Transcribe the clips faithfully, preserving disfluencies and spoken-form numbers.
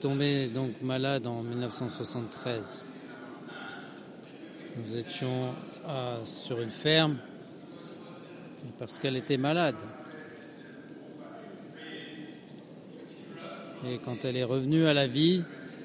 tombé donc malade en mille neuf cent soixante-treize. Nous étions à, sur une ferme parce qu'elle était malade. Et quand elle est revenue à la vie,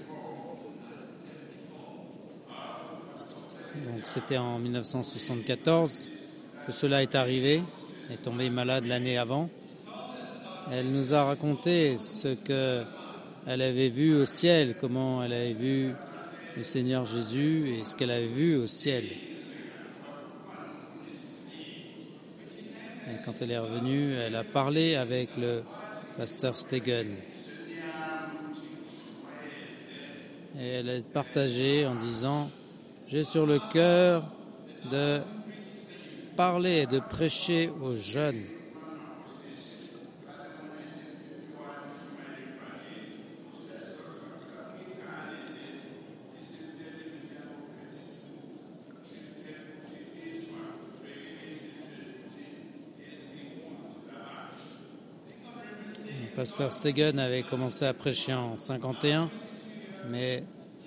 donc c'était en mille neuf cent soixante-quatorze que cela est arrivé, elle est tombée malade l'année avant. Elle nous a raconté ce qu'elle avait vu au ciel, comment elle avait vu le Seigneur Jésus et ce qu'elle avait vu au ciel. Et quand elle est revenue, elle a parlé avec le pasteur Stegen. Et elle a partagé en disant « J'ai sur le cœur de parler et de prêcher aux jeunes. » Le pasteur Stegen avait commencé à prêcher en cinquante et un, mais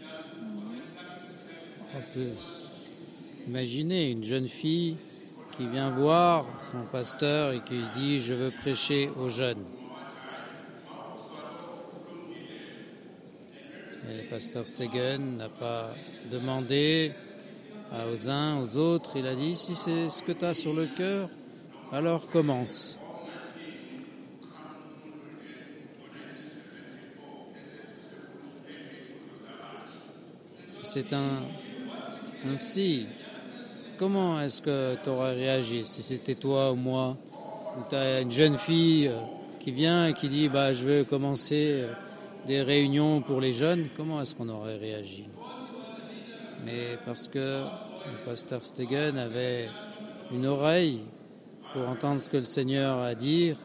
on peut imaginer une jeune fille qui vient voir son pasteur et qui lui dit « Je veux prêcher aux jeunes ». Et le pasteur Stegen n'a pas demandé aux uns, aux autres, il a dit « Si c'est ce que tu as sur le cœur, alors commence ». C'est un, ainsi. Comment est-ce que tu aurais réagi si c'était toi ou moi, ou tu as une jeune fille qui vient et qui dit bah, « je veux commencer des réunions pour les jeunes », comment est-ce qu'on aurait réagi? Mais parce que le pasteur Stegen avait une oreille pour entendre ce que le Seigneur a à dire,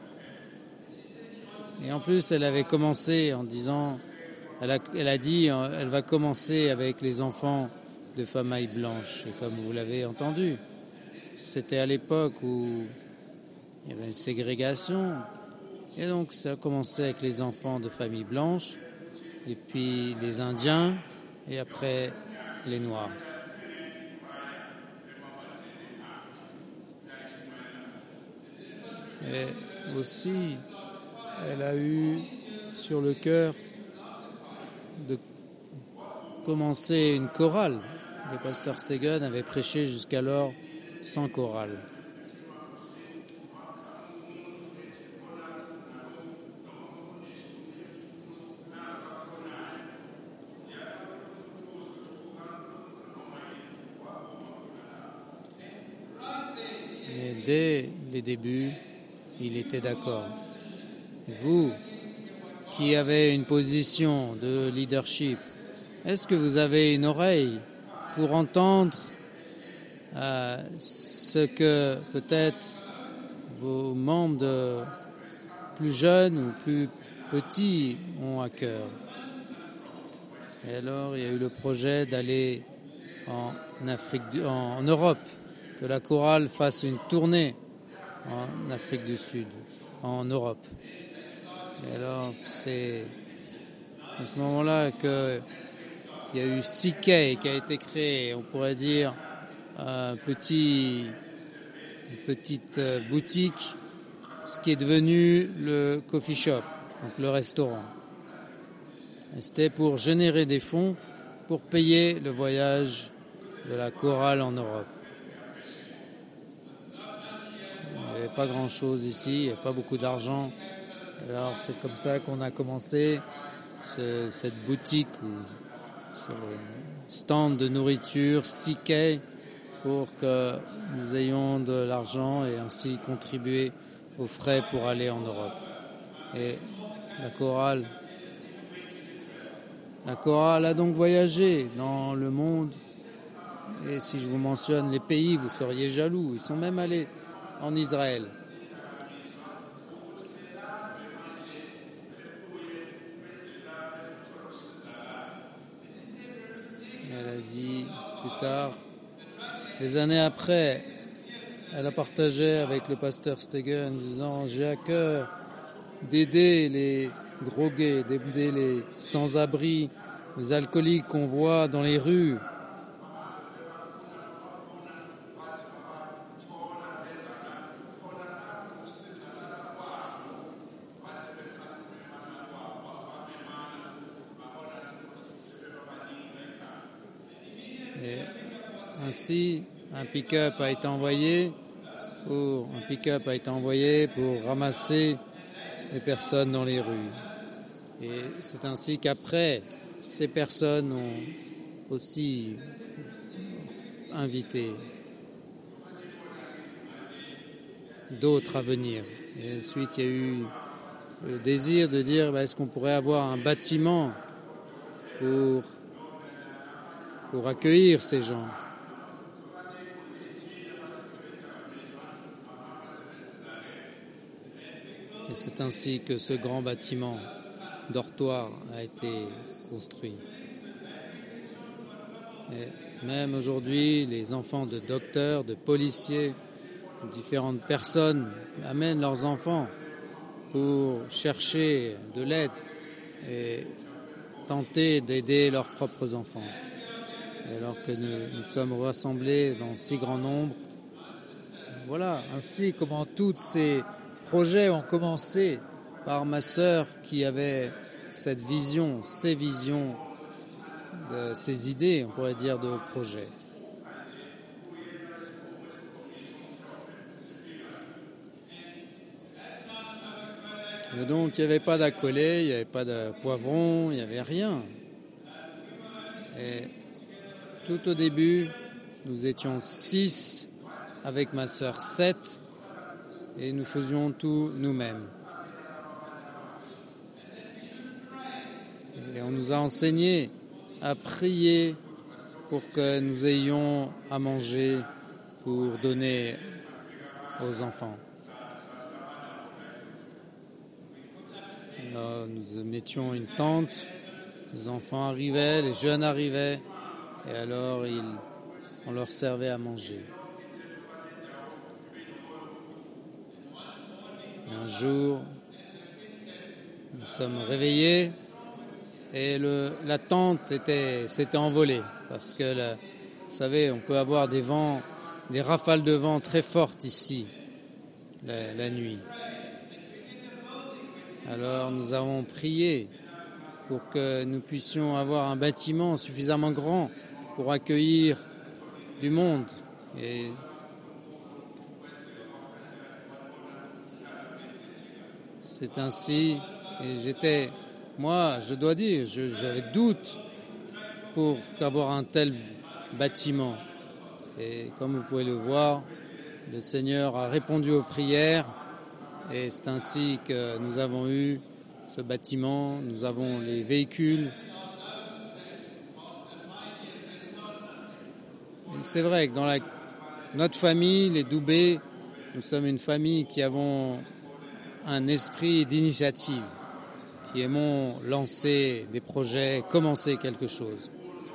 et en plus elle avait commencé en disant... Elle a, elle a dit, elle va commencer avec les enfants de familles blanches. Et comme vous l'avez entendu, c'était à l'époque où il y avait une ségrégation. Et donc ça a commencé avec les enfants de familles blanches, et puis les Indiens, et après les Noirs. Et aussi, elle a eu sur le cœur de commencer une chorale. Le pasteur Stegen avait prêché jusqu'alors sans chorale. Et dès les débuts, il était d'accord. Et vous, qui avez une position de leadership, est-ce que vous avez une oreille pour entendre euh, ce que peut-être vos membres de plus jeunes ou plus petits ont à cœur? Et alors, il y a eu le projet d'aller en Afrique, en, en Europe, que la chorale fasse une tournée en Afrique du Sud, en Europe. Et alors, c'est à ce moment-là qu'il y a eu Sikay qui a été créé, on pourrait dire, un petit, une petite boutique, ce qui est devenu le coffee shop, donc le restaurant. Et c'était pour générer des fonds pour payer le voyage de la chorale en Europe. Il n'y avait pas grand-chose ici, il n'y avait pas beaucoup d'argent. Alors c'est comme ça qu'on a commencé ce, cette boutique ou ce stand de nourriture Sikay pour que nous ayons de l'argent et ainsi contribuer aux frais pour aller en Europe. Et la chorale, la chorale a donc voyagé dans le monde. Et si je vous mentionne les pays, vous seriez jaloux. Ils sont même allés en Israël. Elle a dit plus tard, des années après, elle a partagé avec le pasteur Stegen en disant « J'ai à cœur d'aider les drogués, d'aider les sans-abri, les alcooliques qu'on voit dans les rues. Et ainsi, un pick-up a été envoyé pour, un pick-up a été envoyé pour ramasser les personnes dans les rues. Et c'est ainsi qu'après, ces personnes ont aussi invité d'autres à venir. Et ensuite, il y a eu le désir de dire bah, est-ce qu'on pourrait avoir un bâtiment pour, pour accueillir ces gens. Et c'est ainsi que ce grand bâtiment dortoir a été construit. Et même aujourd'hui, les enfants de docteurs, de policiers, différentes personnes amènent leurs enfants pour chercher de l'aide et tenter d'aider leurs propres enfants. Et alors que nous, nous sommes rassemblés dans si grand nombre, voilà, ainsi comment tous ces projets ont commencé par ma sœur qui avait cette vision, ces visions, de, ces idées, on pourrait dire, de projet. Et donc il n'y avait pas d'accolés, il n'y avait pas de poivrons, il n'y avait rien. Et tout au début, nous étions six, avec ma sœur sept, et nous faisions tout nous-mêmes. Et on nous a enseigné à prier pour que nous ayons à manger pour donner aux enfants. Alors, nous mettions une tente, les enfants arrivaient, les jeunes arrivaient, et alors ils, on leur servait à manger. Et un jour, nous sommes réveillés et le, la tente était, s'était envolée parce que, la, vous savez, on peut avoir des vents, des rafales de vent très fortes ici la, la nuit. Alors nous avons prié pour que nous puissions avoir un bâtiment suffisamment grand pour accueillir du monde. Et c'est ainsi, et j'étais, moi, je dois dire, je, j'avais doute pour avoir un tel bâtiment. Et comme vous pouvez le voir, le Seigneur a répondu aux prières, et c'est ainsi que nous avons eu ce bâtiment, nous avons les véhicules. Et c'est vrai que dans la, notre famille, les Doubé, nous sommes une famille qui avons un esprit d'initiative, qui aimons lancer des projets, commencer quelque chose.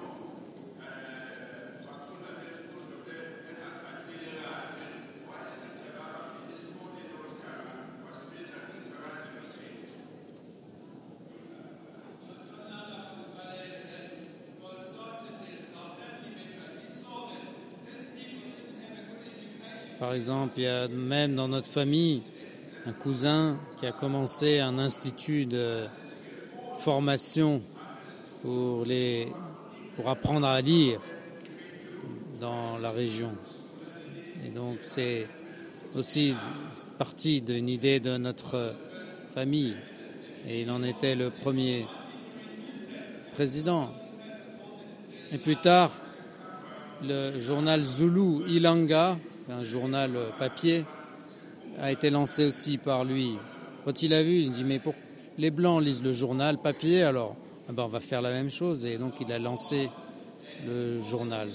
Par exemple, il y a même dans notre famille un cousin qui a commencé un institut de formation pour, les, pour apprendre à lire dans la région. Et donc c'est aussi partie d'une idée de notre famille. Et il en était le premier président. Et plus tard, le journal Zulu Ilanga, un journal papier, a été lancé aussi par lui. Quand il a vu, il dit mais pour les Blancs lisent le journal papier, alors eh ben on va faire la même chose. Et donc il a lancé le journal.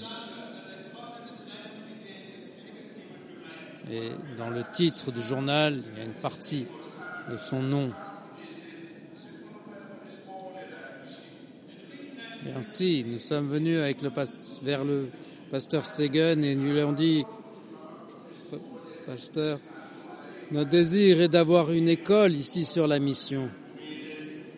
Et dans le titre du journal, il y a une partie de son nom. Et ainsi, nous sommes venus avec le pas- vers le pasteur Stegen et nous lui avons dit pasteur, notre désir est d'avoir une école ici sur la mission.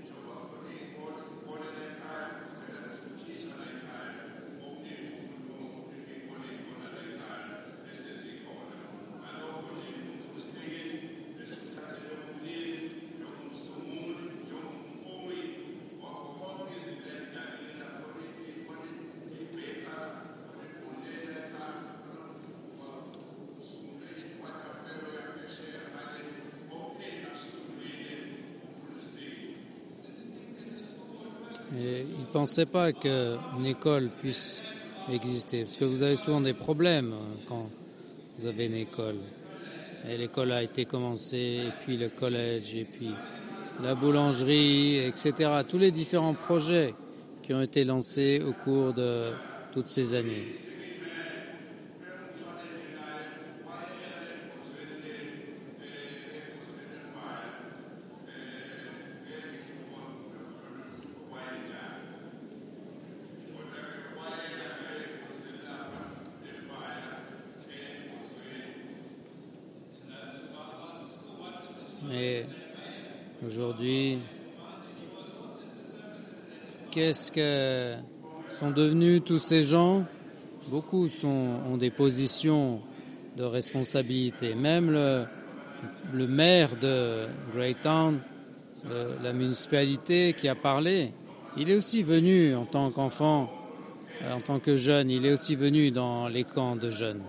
Et ils ne pensaient pas qu'une école puisse exister, parce que vous avez souvent des problèmes quand vous avez une école. Et l'école a été commencée, et puis le collège, et puis la boulangerie, et cetera. Tous les différents projets qui ont été lancés au cours de toutes ces années. Et aujourd'hui, qu'est-ce que sont devenus tous ces gens? Beaucoup sont, ont des positions de responsabilité. Même le, le maire de Greytown, de la municipalité qui a parlé, il est aussi venu en tant qu'enfant, en tant que jeune, il est aussi venu dans les camps de jeunes.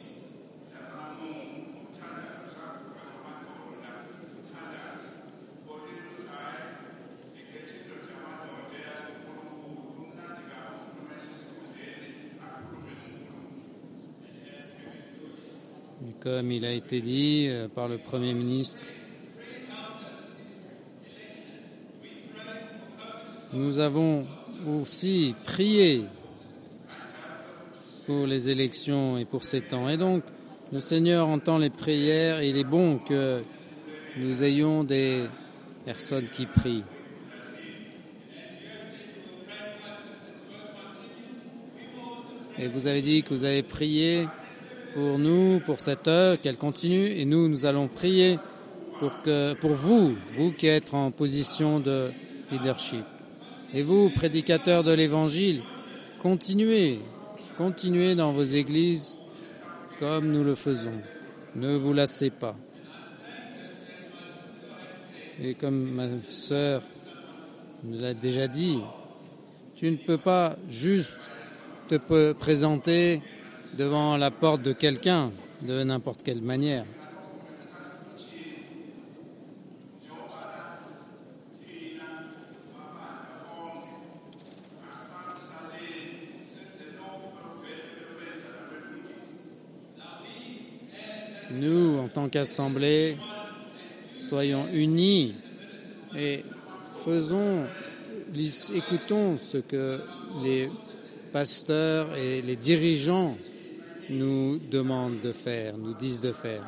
Comme il a été dit par le Premier ministre, nous avons aussi prié pour les élections et pour ces temps. Et donc, le Seigneur entend les prières et il est bon que nous ayons des personnes qui prient. Et vous avez dit que vous avez prié pour nous, pour cette œuvre, qu'elle continue, et nous, nous allons prier pour, que, pour vous, vous qui êtes en position de leadership. Et vous, prédicateurs de l'Évangile, continuez, continuez dans vos églises comme nous le faisons. Ne vous lassez pas. Et comme ma sœur me l'a déjà dit, tu ne peux pas juste te présenter devant la porte de quelqu'un, de n'importe quelle manière. Nous, en tant qu'assemblée, soyons unis et faisons, écoutons ce que les pasteurs et les dirigeants nous demandent de faire, nous disent de faire.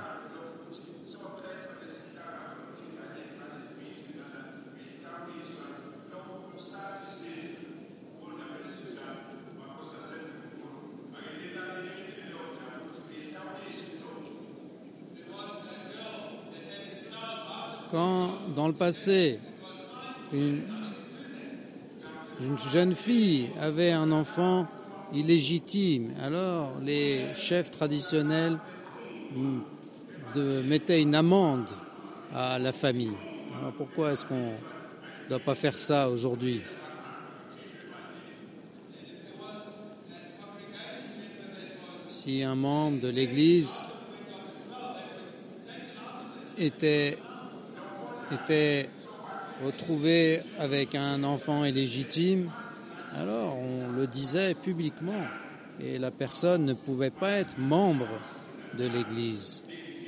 Quand, dans le passé, une, une jeune fille avait un enfant illégitime, alors les chefs traditionnels de, mettaient une amende à la famille. Alors pourquoi est-ce qu'on ne doit pas faire ça aujourd'hui? Si un membre de l'Église était, était retrouvé avec un enfant illégitime, alors on le disait publiquement et la personne ne pouvait pas être membre de l'Église.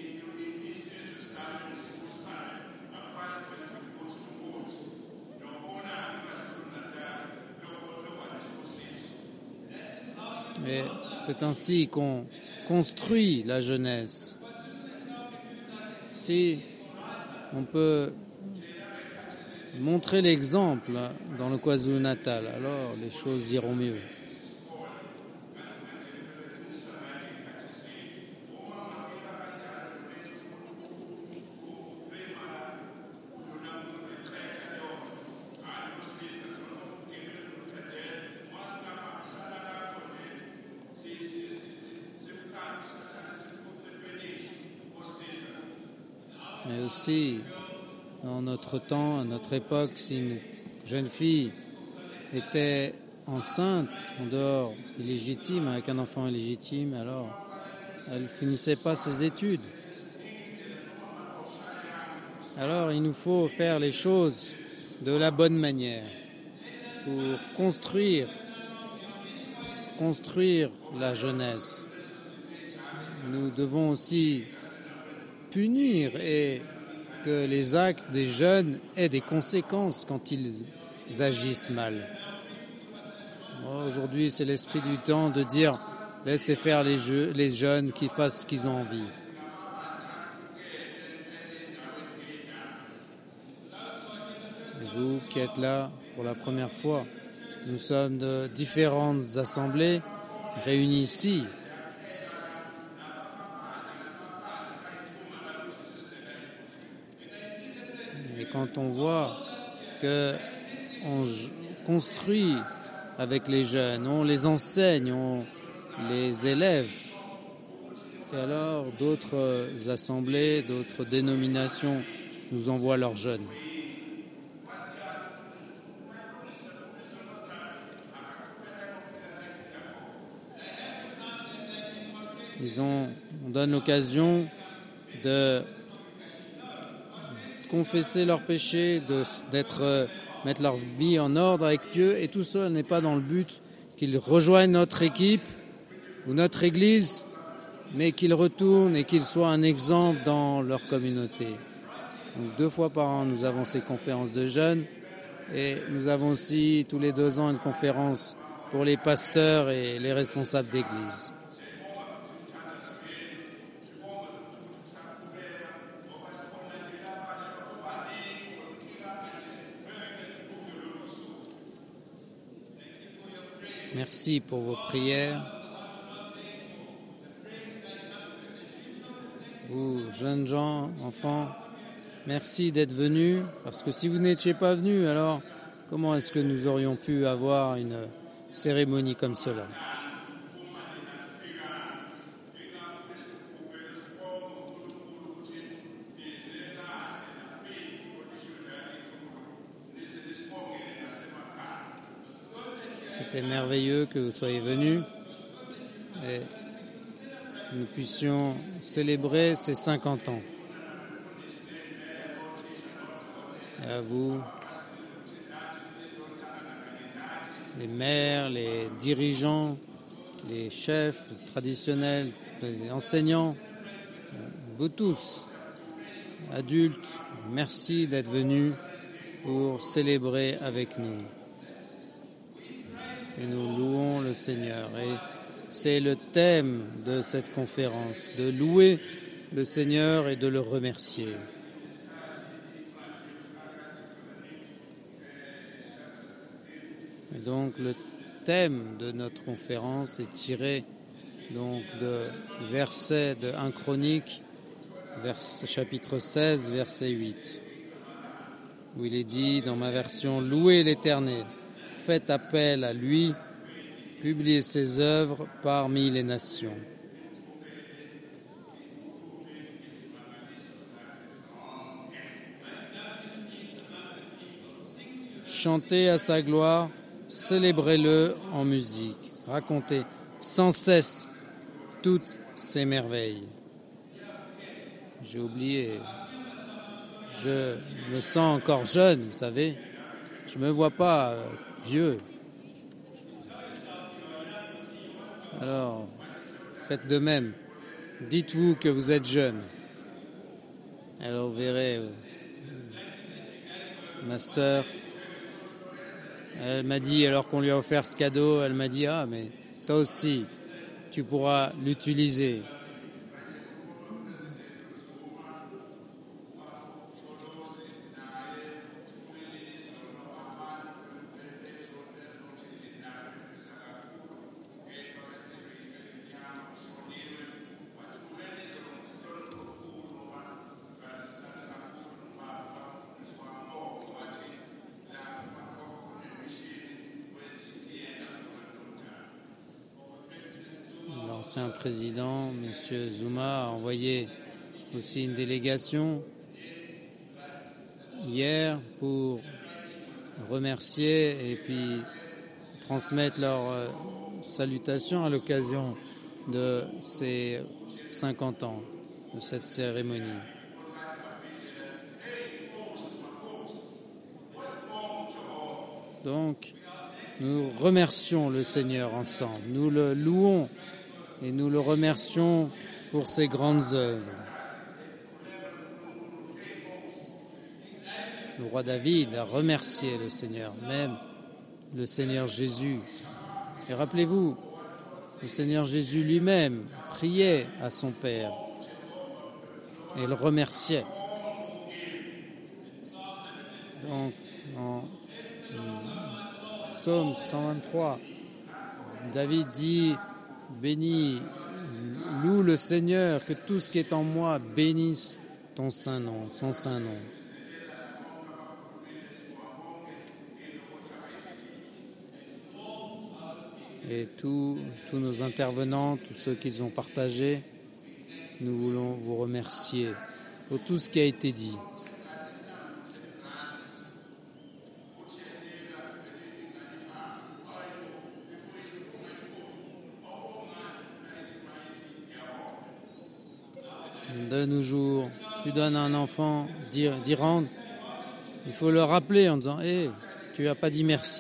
Et c'est ainsi qu'on construit la jeunesse. Si on peut montrer l'exemple dans le KwaZulu-Natal, alors les choses iront mieux. Mais aussi, dans notre temps, à notre époque, si une jeune fille était enceinte, en dehors illégitime, avec un enfant illégitime, alors elle ne finissait pas ses études. Alors il nous faut faire les choses de la bonne manière. pour construire, construire la jeunesse. Nous devons aussi punir et que les actes des jeunes aient des conséquences quand ils agissent mal. Aujourd'hui, c'est l'esprit du temps de dire laissez faire les, jeux, les jeunes qui fassent ce qu'ils ont envie. Et vous qui êtes là pour la première fois, nous sommes de différentes assemblées réunies ici. Et quand on voit qu'on construit avec les jeunes, on les enseigne, on les élève, et alors d'autres assemblées, d'autres dénominations nous envoient leurs jeunes. Ils ont, on donne l'occasion de confesser leurs péchés, de, d'être, mettre leur vie en ordre avec Dieu, et tout ça n'est pas dans le but qu'ils rejoignent notre équipe ou notre église, mais qu'ils retournent et qu'ils soient un exemple dans leur communauté. Donc deux fois par an, nous avons ces conférences de jeunes, et nous avons aussi tous les deux ans une conférence pour les pasteurs et les responsables d'église. Merci pour vos prières. Vous, jeunes gens, enfants, merci d'être venus, parce que si vous n'étiez pas venus, alors comment est-ce que nous aurions pu avoir une cérémonie comme cela ? C'était merveilleux que vous soyez venus et nous puissions célébrer ces cinquante ans. Et à vous, les maires, les dirigeants, les chefs traditionnels, les enseignants, vous tous, adultes, merci d'être venus pour célébrer avec nous. Et nous louons le Seigneur. Et c'est le thème de cette conférence, de louer le Seigneur et de le remercier. Et donc le thème de notre conférence est tiré donc de versets de un Chronique, vers, chapitre seize, verset huit, où il est dit dans ma version « Louez l'Éternel ». Faites appel à lui, publiez ses œuvres parmi les nations. Chantez à sa gloire, célébrez-le en musique, racontez sans cesse toutes ses merveilles. J'ai oublié, je me sens encore jeune, vous savez, je ne me vois pas vieux. Alors, faites de même. Dites-vous que vous êtes jeune. Alors vous verrez, euh, ma sœur, elle m'a dit, alors qu'on lui a offert ce cadeau, elle m'a dit, ah mais toi aussi, tu pourras l'utiliser. L'ancien président, M. Zuma, a envoyé aussi une délégation hier pour remercier et puis transmettre leurs euh, salutations à l'occasion de ces cinquante ans, de cette cérémonie. Donc, Nous remercions le Seigneur ensemble. Nous le louons et nous le remercions pour ses grandes œuvres. Le roi David a remercié le Seigneur, même le Seigneur Jésus. Et rappelez-vous, le Seigneur Jésus lui-même priait à son Père et le remerciait. Donc, en Psaume cent vingt-trois, David dit « Bénis, loue le Seigneur, que tout ce qui est en moi bénisse ton saint nom, son saint nom. » Et tous, tous nos intervenants, tous ceux qu'ils ont partagé, nous voulons vous remercier pour tout ce qui a été dit. De nos jours, tu donnes à un enfant d'y rendre, il faut le rappeler en disant « Hé, hey, tu n'as pas dit merci ».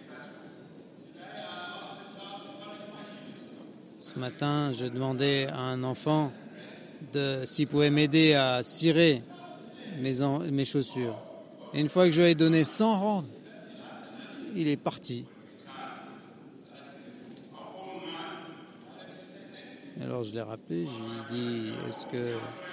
Ce matin, je demandais à un enfant de, s'il pouvait m'aider à cirer mes, en, mes chaussures. Et une fois que je lui ai donné cent randes, il est parti. Alors je l'ai rappelé, je lui ai dit, est-ce que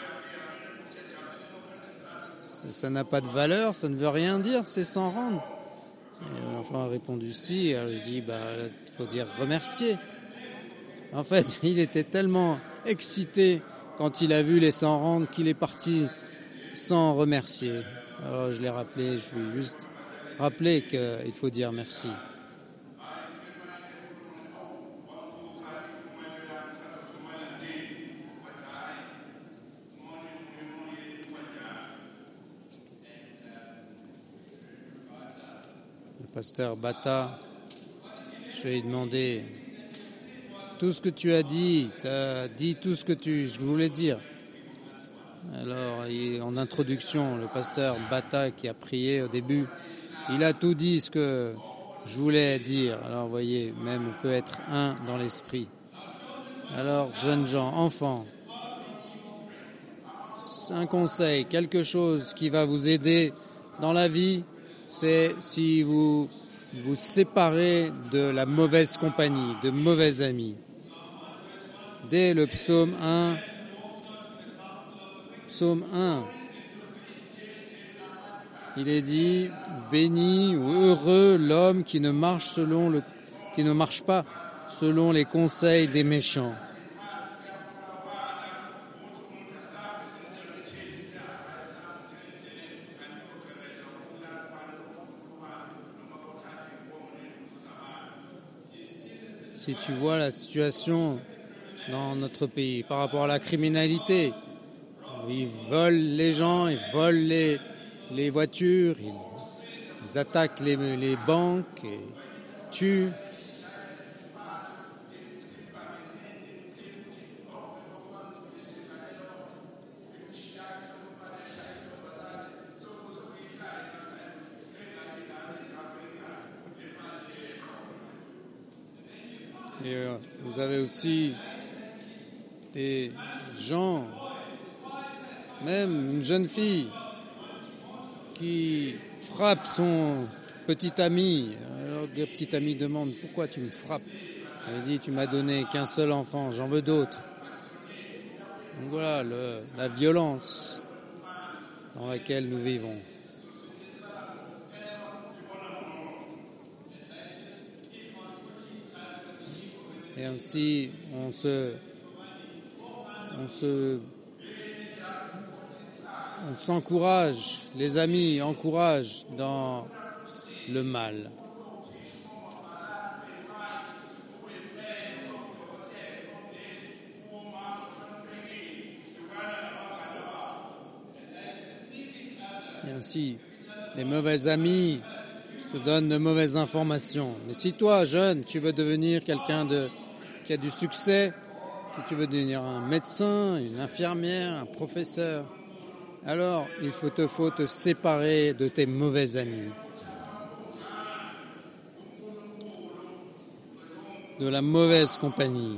ça n'a pas de valeur, ça ne veut rien dire, c'est cent randes? Et l'enfant a répondu si. Alors je dis, bah, il faut dire remercier. En fait, il était tellement excité quand il a vu les cent randes qu'il est parti sans remercier. Alors je l'ai rappelé, je lui ai juste rappelé qu'il faut dire merci. Le pasteur Bata, je lui ai demandé tout ce que tu as dit, tu as dit tout ce que tu, je voulais dire. Alors, en introduction, le pasteur Bata qui a prié au début, il a tout dit ce que je voulais dire. Alors, vous voyez, même on peut être un dans l'esprit. Alors, jeunes gens, enfants, un conseil, quelque chose qui va vous aider dans la vie, c'est si vous vous séparez de la mauvaise compagnie, de mauvais amis. Dès le psaume un, psaume un, il est dit béni ou heureux l'homme qui ne marche selon le, qui ne marche pas selon les conseils des méchants. Si tu vois la situation dans notre pays par rapport à la criminalité, ils volent les gens, ils volent les, les voitures, ils, ils attaquent les, les banques et tuent. Et euh, vous avez aussi des gens, même une jeune fille qui frappe son petit ami. Alors le petit ami demande « Pourquoi tu me frappes ?» Elle dit « Tu m'as donné qu'un seul enfant, j'en veux d'autres. » Donc voilà le, la violence dans laquelle nous vivons. Et ainsi, on se, on se, on s'encourage, les amis encouragent dans le mal. Et ainsi, les mauvais amis te donnent de mauvaises informations. Mais si toi, jeune, tu veux devenir quelqu'un de qui a du succès, que tu veux devenir un médecin, une infirmière, un professeur, alors il faut te, faut te séparer de tes mauvais amis. de la mauvaise compagnie.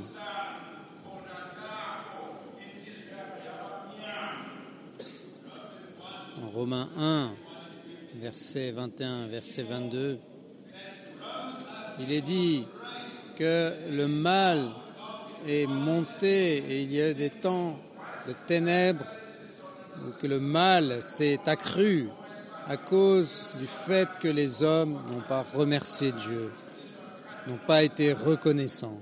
En Romains un, verset vingt et un, verset vingt-deux, il est dit que le mal est monté et il y a des temps de ténèbres où que le mal s'est accru à cause du fait que les hommes n'ont pas remercié Dieu, n'ont pas été reconnaissants.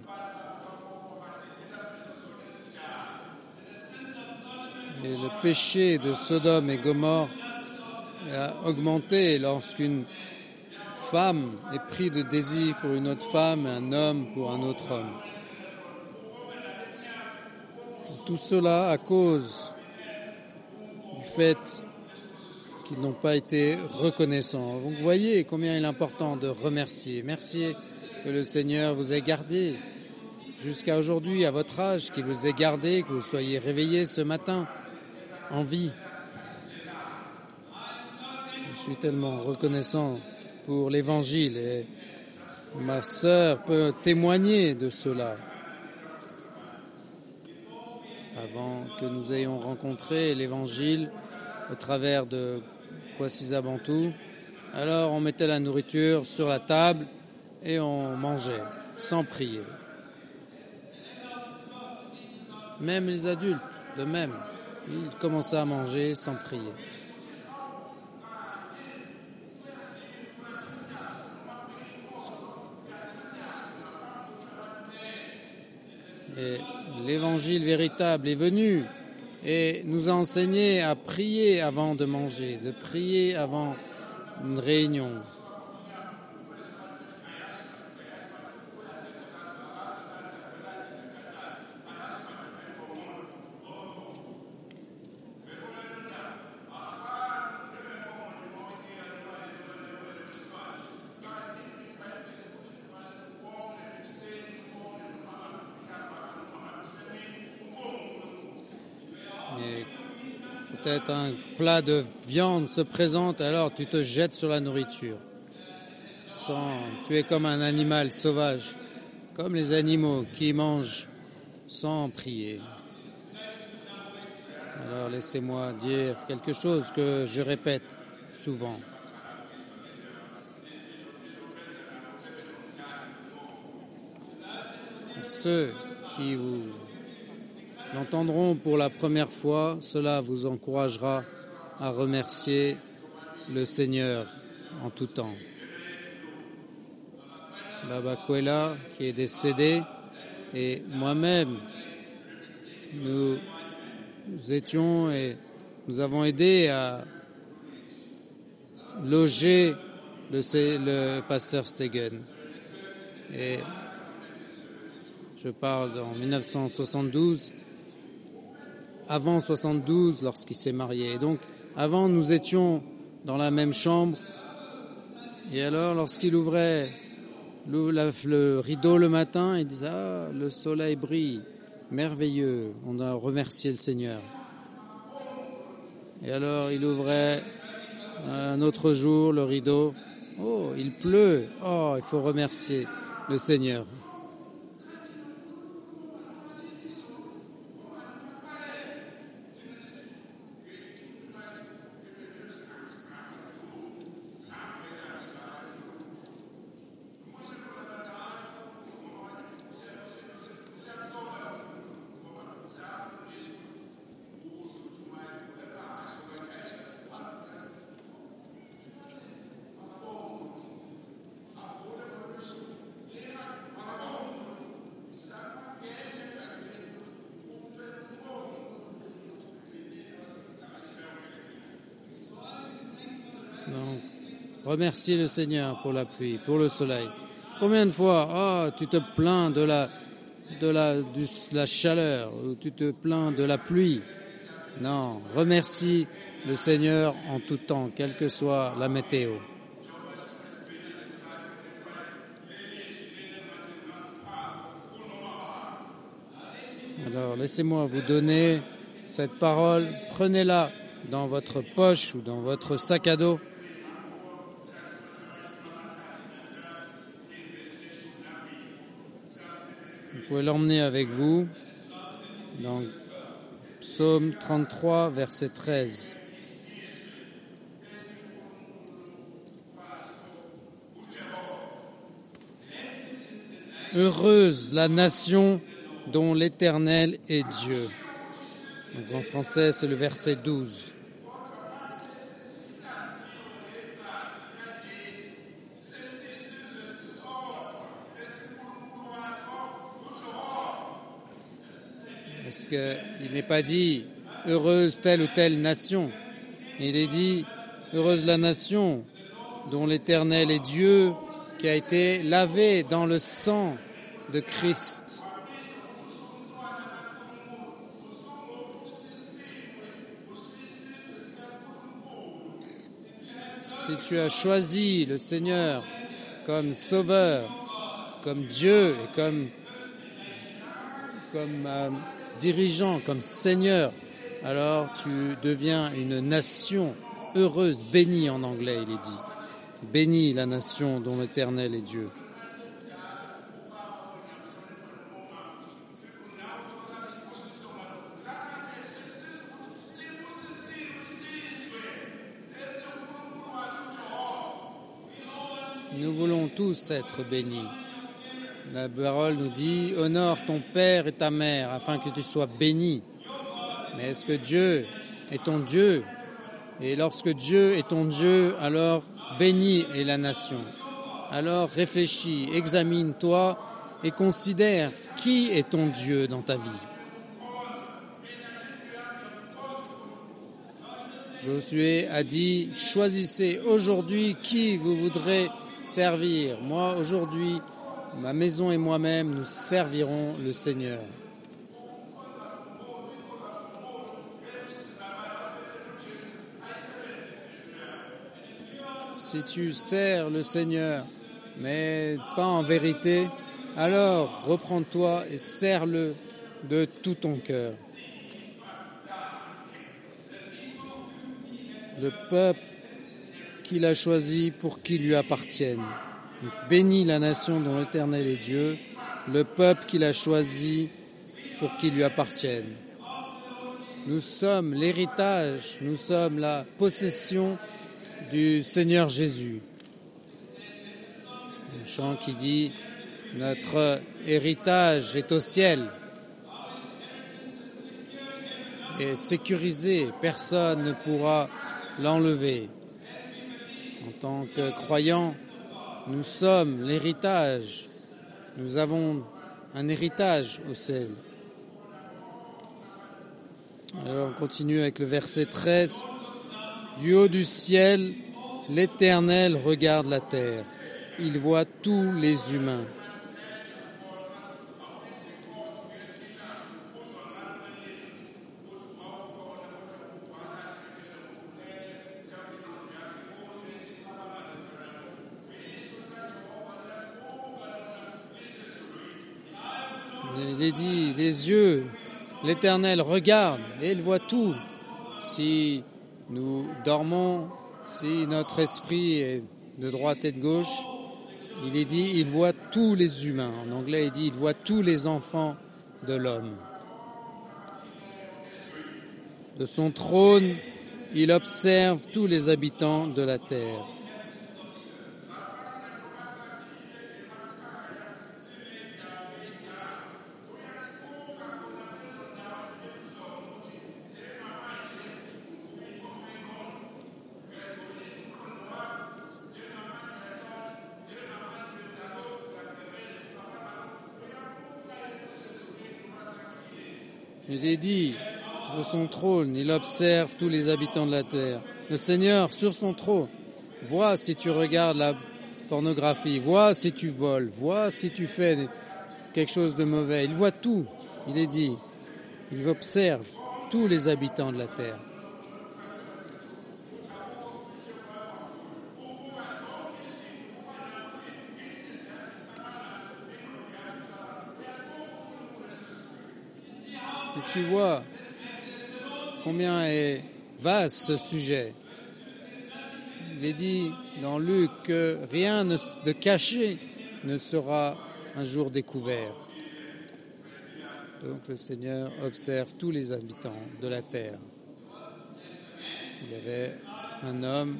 Et le péché de Sodome et Gomorrhe a augmenté lorsqu'une femme est prise de désir pour une autre femme et un homme pour un autre homme. Tout cela à cause du fait qu'ils n'ont pas été reconnaissants. Donc vous voyez combien il est important de remercier. Merci que le Seigneur vous ait gardé jusqu'à aujourd'hui, à votre âge, qu'il vous ait gardé, que vous soyez réveillés ce matin en vie. Je suis tellement reconnaissant pour l'Évangile et ma sœur peut témoigner de cela. Avant que nous ayons rencontré l'Évangile au travers de Kwasiza Bantu, alors on mettait la nourriture sur la table et on mangeait sans prier. Même les adultes, de même, ils commençaient à manger sans prier. Et l'évangile véritable est venu et nous a enseigné à prier avant de manger, de prier avant une réunion. Peut-être un plat de viande se présente, alors tu te jettes sur la nourriture. Sans, tu es comme un animal sauvage, comme les animaux qui mangent sans prier. Alors laissez-moi dire quelque chose que je répète souvent. À ceux qui vous l'entendront pour la première fois, cela vous encouragera à remercier le Seigneur en tout temps. Baba Kwela, qui est décédé, et moi-même, nous, nous étions et nous avons aidé à loger le, le pasteur Stegen. Et je parle en dix-neuf cent soixante-douze, avant soixante-douze, lorsqu'il s'est marié. Et donc, avant, nous étions dans la même chambre. Et alors, lorsqu'il ouvrait le, la, le rideau le matin, il disait « Ah, le soleil brille, merveilleux, on doit remercier le Seigneur. » Et alors, il ouvrait un autre jour le rideau. « Oh, il pleut, oh, il faut remercier le Seigneur. » Donc, remercier le Seigneur pour la pluie, pour le soleil. Combien de fois, oh, tu te plains de la, de la, du, de la chaleur, ou tu te plains de la pluie. Non, remercie le Seigneur en tout temps, quelle que soit la météo. Alors, laissez-moi vous donner cette parole. Prenez-la dans votre poche ou dans votre sac à dos. pouvez l'emmener avec vous dans Psaume trente-trois, verset treize. Heureuse la nation dont l'Éternel est Dieu. Donc en français, c'est le verset douze. Parce qu'il n'est pas dit « heureuse telle ou telle nation ». Il est dit « heureuse la nation dont l'Éternel est Dieu, qui a été lavé dans le sang de Christ ». Si tu as choisi le Seigneur comme sauveur, comme Dieu et comme, comme euh, dirigeant, comme Seigneur, alors tu deviens une nation heureuse, bénie en anglais, il est dit. Bénie la nation dont l'Éternel est Dieu. Nous voulons tous être bénis. La parole nous dit « Honore ton père et ta mère afin que tu sois béni ». Mais est-ce que Dieu est ton Dieu? Et lorsque Dieu est ton Dieu, alors béni est la nation. Alors réfléchis, examine-toi et considère qui est ton Dieu dans ta vie. Josué a dit « Choisissez aujourd'hui qui vous voudrez servir. Moi, aujourd'hui, ma maison et moi-même, nous servirons le Seigneur. » Si tu sers le Seigneur, mais pas en vérité, alors reprends-toi et sers-le de tout ton cœur. Le peuple qu'il a choisi pour qu'il lui appartienne. Bénis la nation dont l'Éternel est Dieu, le peuple qu'il a choisi pour qu'il lui appartienne. Nous sommes l'héritage, nous sommes la possession du Seigneur Jésus. Un chant qui dit « Notre héritage est au ciel » et sécurisé, personne ne pourra l'enlever. En tant que croyants, nous sommes l'héritage. Nous avons un héritage au ciel. Alors on continue avec le verset treize. Du haut du ciel, l'Éternel regarde la terre. Il voit tous les humains. Il est dit, les yeux, l'Éternel regarde et il voit tout. Si nous dormons, si notre esprit est de droite et de gauche, il est dit, il voit tous les humains. En anglais, il dit, il voit tous les enfants de l'homme. De son trône, il observe tous les habitants de la terre. Il est dit, de son trône, il observe tous les habitants de la terre. Le Seigneur, sur son trône, voit si tu regardes la pornographie, voit si tu voles, voit si tu fais quelque chose de mauvais. Il voit tout, il est dit. Il observe tous les habitants de la terre. Si tu vois combien est vaste ce sujet, il est dit dans Luc que rien de caché ne sera un jour découvert. Donc le Seigneur observe tous les habitants de la terre. Il y avait un homme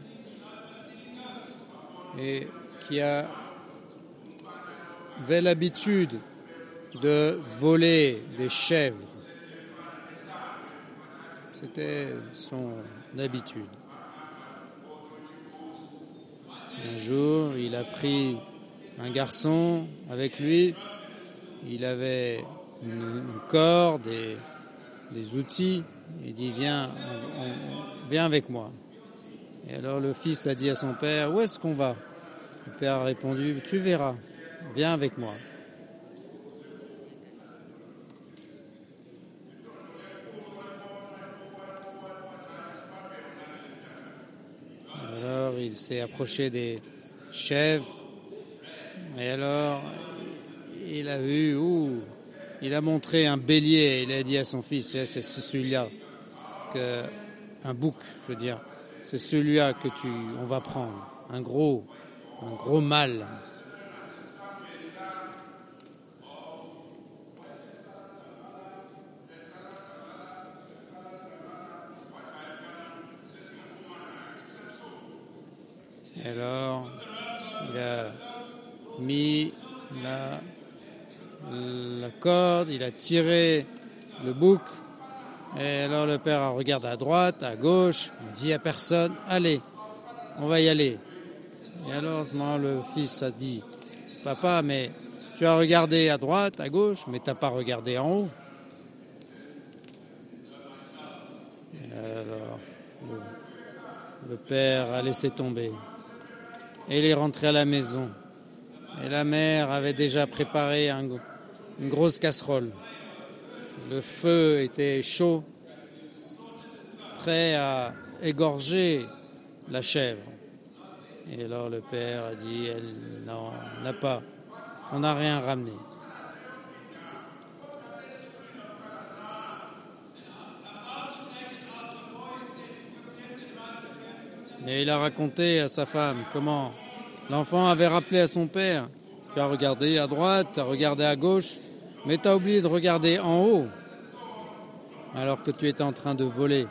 et qui a, avait l'habitude de voler des chèvres. C'était son habitude. Un jour, il a pris un garçon avec lui. Il avait une, une corde et des outils. Il dit, viens, on, on, viens avec moi. Et alors le fils a dit à son père, où est-ce qu'on va? Le père a répondu, tu verras, viens avec moi. Alors il s'est approché des chèvres et alors il a vu, ouh, il a montré un bélier. Il a dit à son fils, c'est celui-là, que, un bouc, je veux dire, c'est celui-là que tu, on va prendre, un gros, un gros mâle. Et alors, il a mis la, la corde, il a tiré le bouc. Et alors le père a regardé à droite, à gauche, il dit à personne, allez, on va y aller. Et alors à ce moment le fils a dit, papa, mais tu as regardé à droite, à gauche, mais tu n'as pas regardé en haut. Et alors le, le père a laissé tomber. Et il est rentré à la maison. Et la mère avait déjà préparé un, une grosse casserole. Le feu était chaud, prêt à égorger la chèvre. Et alors le père a dit, elle, non, on n'a pas, on n'a rien ramené. Et il a raconté à sa femme comment l'enfant avait rappelé à son père, tu as regardé à droite, tu as regardé à gauche, mais tu as oublié de regarder en haut, alors que tu étais en train de voler.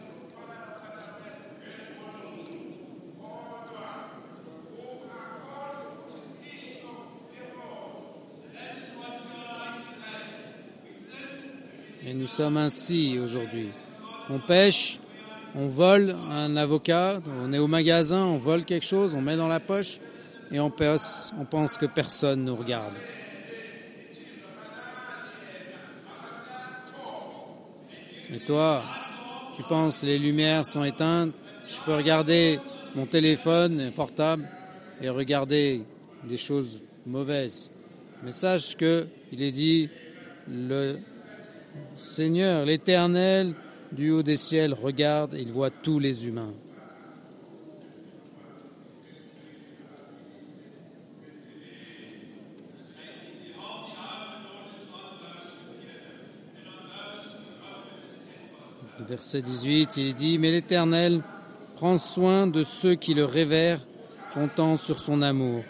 Et nous sommes ainsi aujourd'hui. On pêche, on vole un avocat, on est au magasin, on vole quelque chose, on met dans la poche et on pense, on pense que personne nous regarde. Et toi, tu penses les lumières sont éteintes, je peux regarder mon téléphone portable et regarder des choses mauvaises. Mais sache que il est dit, le Seigneur, l'Éternel, du haut des ciels, regarde, il voit tous les humains. Verset dix-huit, il dit, mais l'Éternel prend soin de ceux qui le révèrent, comptant sur son amour.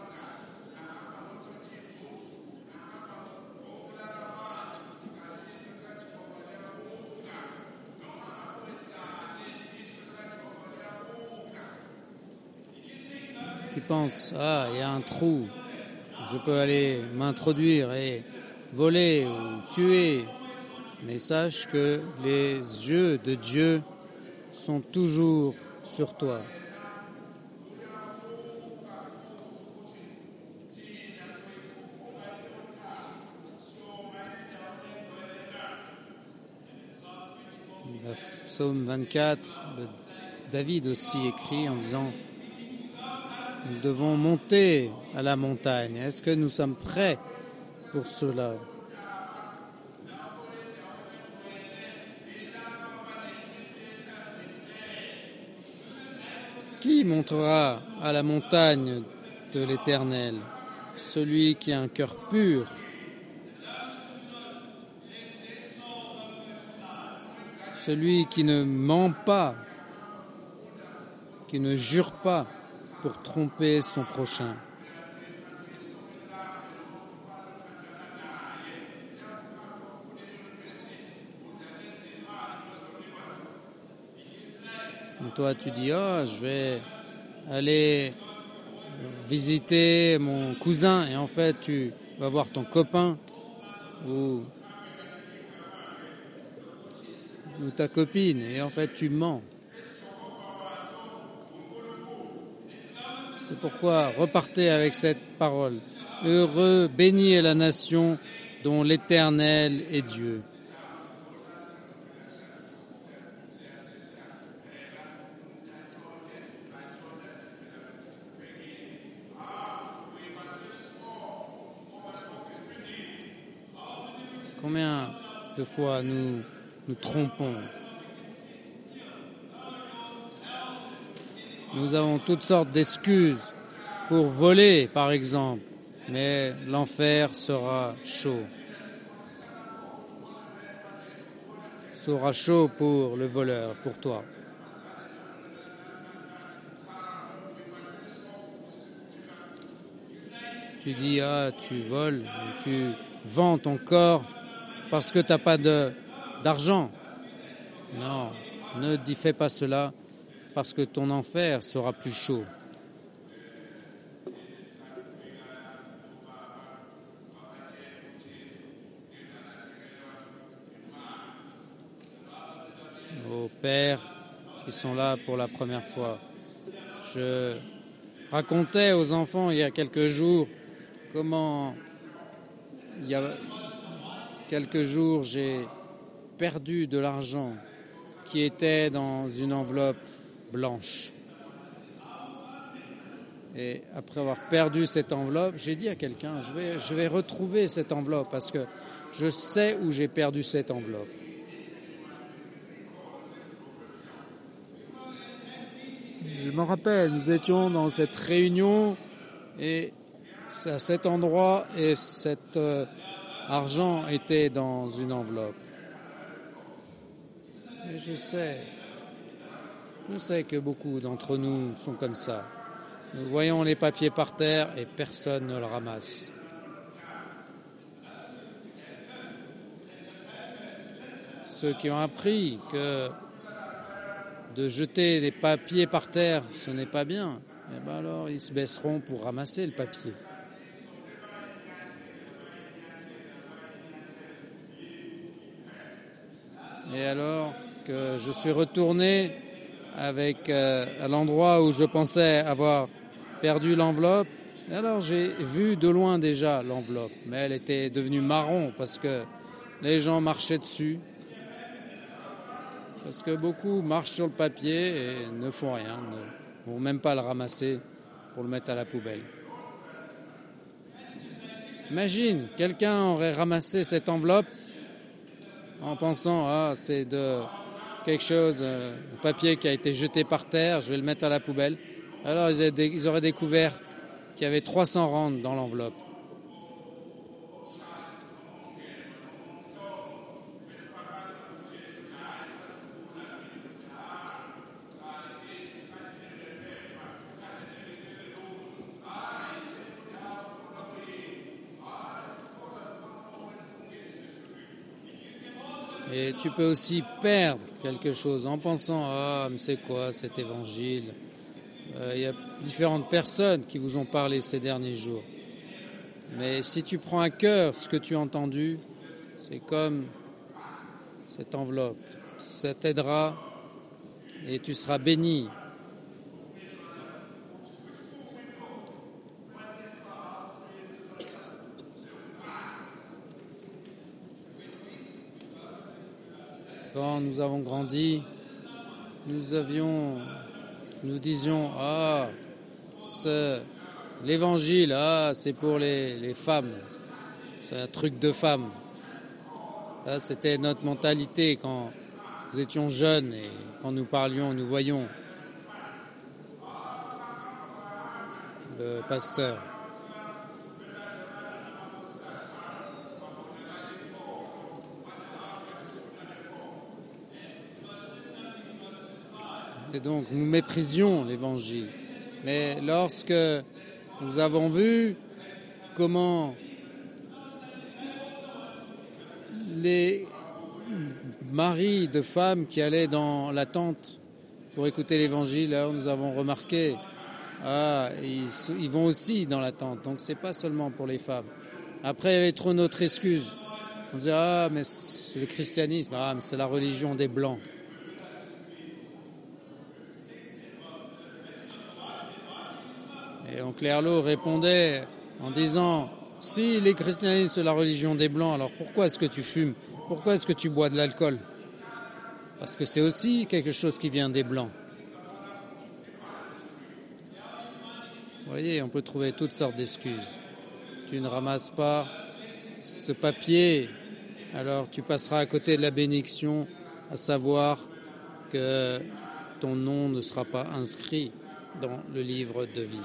Qui pense, ah, il y a un trou, je peux aller m'introduire et voler ou tuer. Mais sache que les yeux de Dieu sont toujours sur toi. Psaume vingt-quatre, David aussi écrit en disant, nous devons monter à la montagne. Est-ce que nous sommes prêts pour cela ? Qui montera à la montagne de l'Éternel? Celui qui a un cœur pur. Celui qui ne ment pas, qui ne jure pas pour tromper son prochain. Toi, tu dis, oh, je vais aller visiter mon cousin, et en fait, tu vas voir ton copain ou, ou ta copine, et en fait, tu mens. C'est pourquoi repartez avec cette parole. Heureux, béni est la nation dont l'Éternel est Dieu. Combien de fois nous nous trompons? Nous avons toutes sortes d'excuses pour voler, par exemple, mais l'enfer sera chaud. Sera chaud pour le voleur, pour toi. Tu dis, ah, tu voles, tu vends ton corps parce que tu n'as pas de, d'argent. Non, ne dis fais pas cela parce que ton enfer sera plus chaud. Aux pères qui sont là pour la première fois, je racontais aux enfants il y a quelques jours comment il y a quelques jours j'ai perdu de l'argent qui était dans une enveloppe blanche. Et après avoir perdu cette enveloppe, j'ai dit à quelqu'un, je vais, je vais retrouver cette enveloppe parce que je sais où j'ai perdu cette enveloppe. Je me rappelle, nous étions dans cette réunion et à cet endroit et cet euh, argent était dans une enveloppe. Et je sais, je sais que beaucoup d'entre nous sont comme ça. Nous voyons les papiers par terre et personne ne le ramasse. Ceux qui ont appris que de jeter des papiers par terre, ce n'est pas bien, eh ben alors ils se baisseront pour ramasser le papier. Et alors que je suis retourné avec, euh, à l'endroit où je pensais avoir perdu l'enveloppe, alors j'ai vu de loin déjà l'enveloppe, mais elle était devenue marron parce que les gens marchaient dessus. Parce que beaucoup marchent sur le papier et ne font rien, ne vont même pas le ramasser pour le mettre à la poubelle. Imagine, quelqu'un aurait ramassé cette enveloppe en pensant ah c'est de quelque chose, euh, un papier qui a été jeté par terre, je vais le mettre à la poubelle. Alors ils auraient découvert qu'il y avait trois cents rands dans l'enveloppe. Et tu peux aussi perdre quelque chose en pensant « Ah, mais c'est quoi cet évangile ?» euh, Il y a différentes personnes qui vous ont parlé ces derniers jours. Mais si tu prends à cœur ce que tu as entendu, c'est comme cette enveloppe. Ça t'aidera et tu seras béni. Quand nous avons grandi, nous avions, nous disions, ah, ce, l'évangile, ah, c'est pour les, les femmes, c'est un truc de femmes. Ça, c'était notre mentalité quand nous étions jeunes et quand nous parlions, nous voyions le pasteur. Et donc, nous méprisions l'évangile. Mais lorsque nous avons vu comment les maris de femmes qui allaient dans la tente pour écouter l'évangile. Là, nous avons remarqué, ah, ils, ils vont aussi dans la tente. Donc, c'est pas seulement pour les femmes. Après, il y avait trop notre excuse. On disait, ah, mais c'est le christianisme, ah, mais c'est la religion des Blancs. Et Oncle Herlo répondait en disant, si les christianistes c'est la religion des Blancs, alors pourquoi est-ce que tu fumes? Pourquoi est-ce que tu bois de l'alcool? Parce que c'est aussi quelque chose qui vient des Blancs. Vous voyez, on peut trouver toutes sortes d'excuses. Tu ne ramasses pas ce papier, alors tu passeras à côté de la bénédiction, à savoir que ton nom ne sera pas inscrit dans le livre de vie.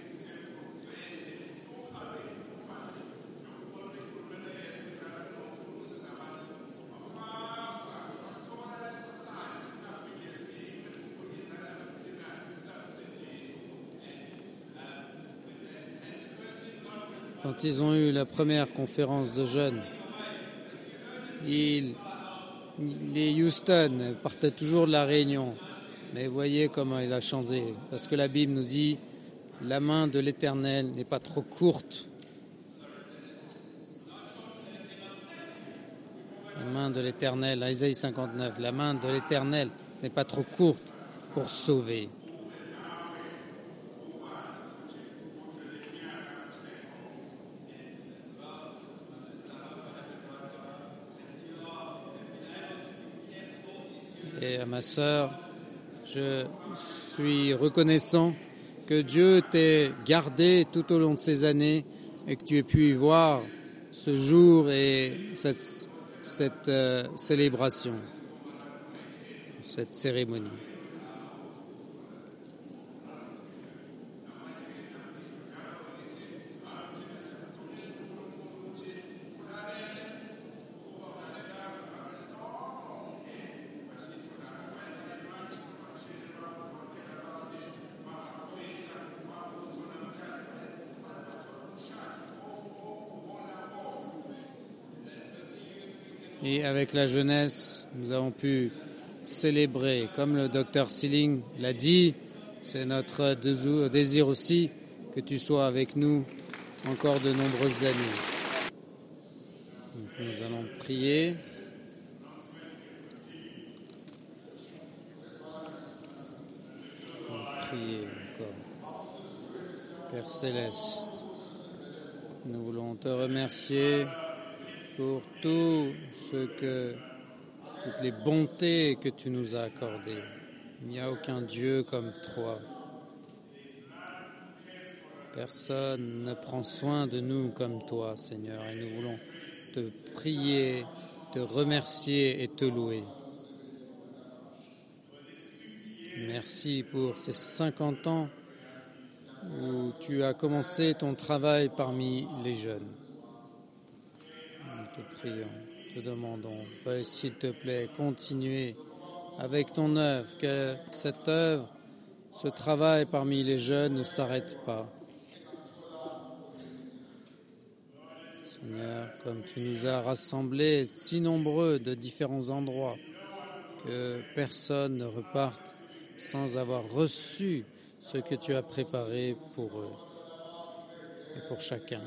Quand ils ont eu la première conférence de jeunes, ils, les Houston partaient toujours de la Réunion. Mais voyez comment il a changé. Parce que la Bible nous dit, la main de l'Éternel n'est pas trop courte. La main de l'Éternel, Isaïe cinquante-neuf, la main de l'Éternel n'est pas trop courte pour sauver. Et à ma sœur, je suis reconnaissant que Dieu t'ait gardé tout au long de ces années et que tu aies pu y voir ce jour et cette, cette euh, célébration, cette cérémonie. Et avec la jeunesse, nous avons pu célébrer, comme le docteur Sealing l'a dit, c'est notre désir aussi que tu sois avec nous encore de nombreuses années. Donc nous allons prier. Nous allons prier encore. Père Céleste, nous voulons te remercier pour tout ce que, toutes les bontés que tu nous as accordées. Il n'y a aucun Dieu comme toi. Personne ne prend soin de nous comme toi, Seigneur, et nous voulons te prier, te remercier et te louer. Merci pour ces cinquante ans où tu as commencé ton travail parmi les jeunes. Nous te prions, te demandons, veuille s'il te plaît continuer avec ton œuvre, que cette œuvre, ce travail parmi les jeunes ne s'arrête pas. Seigneur, comme tu nous as rassemblés si nombreux de différents endroits, que personne ne reparte sans avoir reçu ce que tu as préparé pour eux et pour chacun.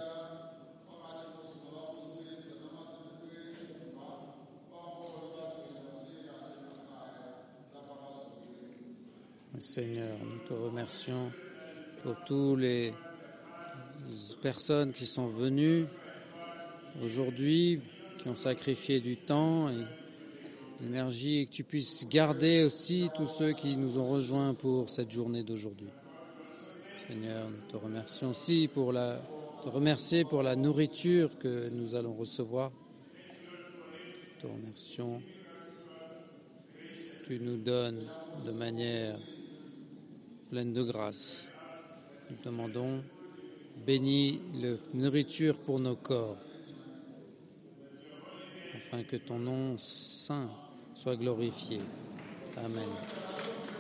Seigneur, nous te remercions pour toutes les personnes qui sont venues aujourd'hui, qui ont sacrifié du temps et de l'énergie, et que tu puisses garder aussi tous ceux qui nous ont rejoints pour cette journée d'aujourd'hui. Seigneur, nous te remercions aussi pour la, te remercier pour la nourriture que nous allons recevoir. Nous te remercions. Tu nous donnes de manière pleine de grâce. Nous te demandons, bénis la nourriture pour nos corps, afin que ton nom saint soit glorifié. Amen.